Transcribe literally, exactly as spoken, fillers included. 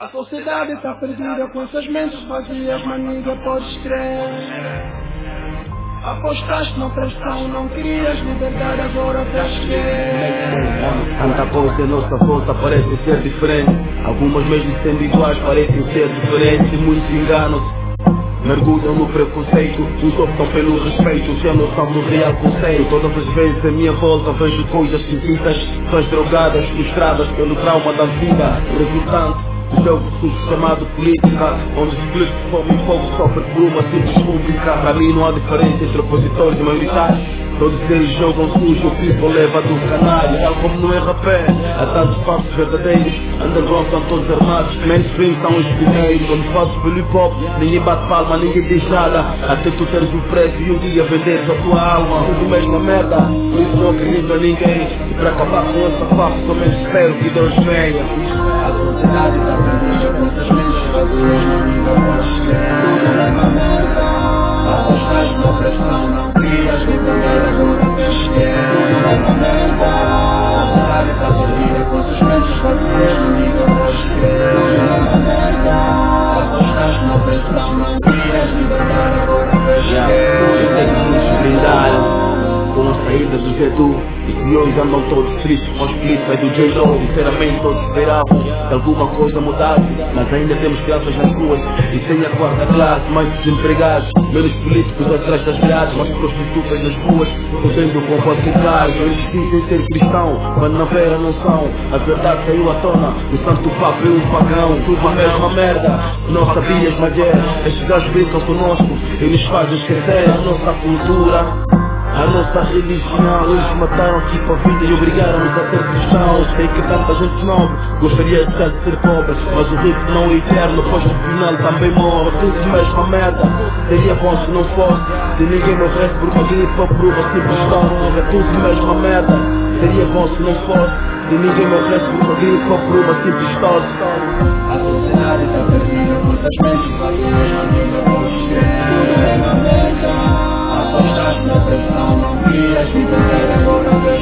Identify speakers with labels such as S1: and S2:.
S1: A sociedade está perdida com essas mentes vazias, maniga, podes crer. Apostaste na pressão, não querias liberdade, agora vês que
S2: tanta coisa à nossa volta parece ser diferente. Algumas mesmo sendo iguais parecem ser diferentes. Muitos enganam-se, mergulham no preconceito. Uns optam pelo respeito, sem noção do real conceito. Todas as vezes à minha volta vejo coisas distintas, pessoas drogadas, frustradas pelo trauma da vida, resultante do jogo sujo chamado política, onde os políticos de fome e fogo sofrem por uma simples pública. Para mim não há diferença entre opositores e maioritários. Todos eles jogam sujo, o people leva do canário. Tal como no R P, há tantos falsos verdadeiros. Underground estão todos armados, mainstream são os primeiros. Quando fazes pelo hip hop, ninguém bate palma, ninguém diz nada. Até tu teres o preço e um dia venderes a tua alma. Tudo mesmo a merda, por isso não acredito a ninguém. E para acabar com essa farsa, somente espero que Deus venha.
S1: a sociedade está perdida com essas mentes vazias, maniga, podes crer. Tudo é uma merda. Apostaste na pressão, não querias liberdade, agora vês que tudo é uma merda. A sociedade está perdida com essas mentes vazias, maniga, podes crer. Tudo é uma merda. Apostaste na pressão, não querias liberdade, agora vês que tudo é uma merda.
S2: Com a saída do Zedu e que hoje andam todos tristes com os políticos do J-Lo. Sinceramente todos esperavam que alguma coisa mudasse, mas ainda temos crianças nas ruas e sem a quarta classe, mais desempregados, menos políticos atrás das grades, mais prostitutas nas ruas, fazendo com falsidade. Eles dizem ser cristão, quando na vera não são. A verdade saiu à tona, o santo papo e o pagão, tudo a mesma merda. Não sabias, mas é, estes gajos brincam conosco e nos fazem esquecer a nossa cultura, a nossa religião. Eles mataram aqui para a vida e obrigaram-nos a ser cristãos. Sei que tanta gente nobre gostaria de ser pobre, mas o rico não é eterno, pois no final também morre. Tudo mesmo a merda, seria bom se não fosse. Se ninguém morresse por uma gripe ou por uma simples história. É tudo mesmo a merda, seria bom se não fosse. Se ninguém morresse por uma gripe ou por uma simples história.
S1: A sociedade está perdida com essas mentes vazias, maniga, podes crer. Tudo é uma merda. Apostaste na pressão, não querias liberdade, agora vês